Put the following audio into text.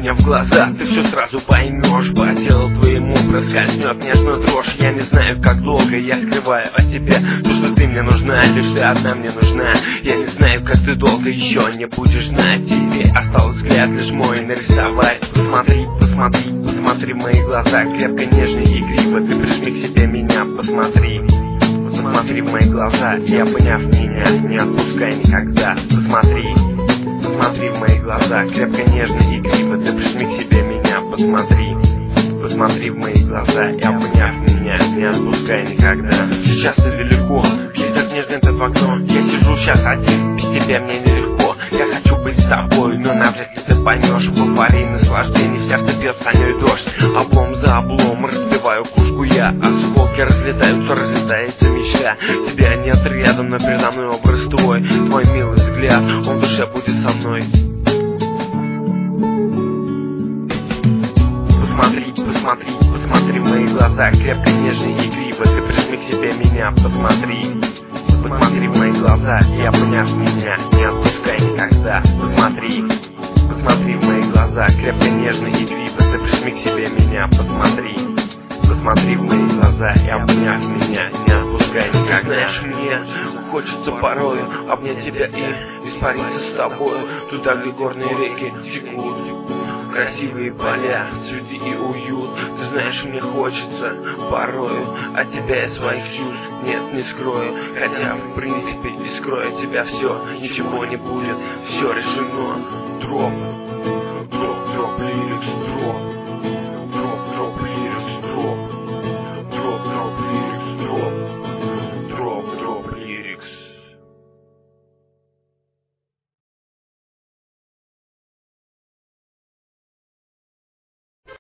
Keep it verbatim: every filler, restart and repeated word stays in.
меня в глаза, ты все сразу поймешь. По телу твоему проскользнет нежно дрожь. Я не знаю, как долго я скрываю от тебя то, что ты мне нужна, лишь ты одна мне нужна. Я не знаю, как ты долго еще не будешь знать. Тебе осталось взгляд лишь мой нарисовать. Посмотри, посмотри, посмотри в мои глаза, крепко, нежно и игриво. Ты прижми к себе меня, посмотри. Посмотри в мои глаза и, обняв меня, не отпускай никогда. Посмотри, посмотри в мои глаза, крепко, нежно и игриво. Ты прижми к себе меня, посмотри. Посмотри в мои глаза и, обняв меня, не отпускай никогда. Сейчас ты далеко, ветер нежный в окно. Я сижу сейчас один, без тебя мне нелегко. Я хочу быть с тобой, но навряд ли ты поймешь. В эйфории наслаждений в сердце бьет сонёй дождь. Облом за облом разбиваю кружку я. Осколки разлетаются, разлетается мечта. Тебя нет рядом, но передо мной образ твой. Твой милый взгляд, он в душе будет со мной. Посмотри, посмотри, посмотри в мои глаза, крепко, нежно и игриво. Ты прижми к себе меня, посмотри. Посмотри в мои глаза и, обняв меня, не отпускай никогда. Посмотри, посмотри в мои глаза, крепко, нежно и игриво. Ты прижми к себе меня, посмотри. Посмотри в мои глаза и, обняв меня, не отпускай никогда. Знаешь, мне хочется порою обнять тебя и испариться с тобою туда, где горные реки текут. Красивые поля, цветы и уют. Ты знаешь, мне хочется порою от тебя и своих чувств нет, не скрою. Хотя, в принципе, и скрою тебя все, ничего не будет, все решено. Дроп, дроп, дроп, лирикс, дроп.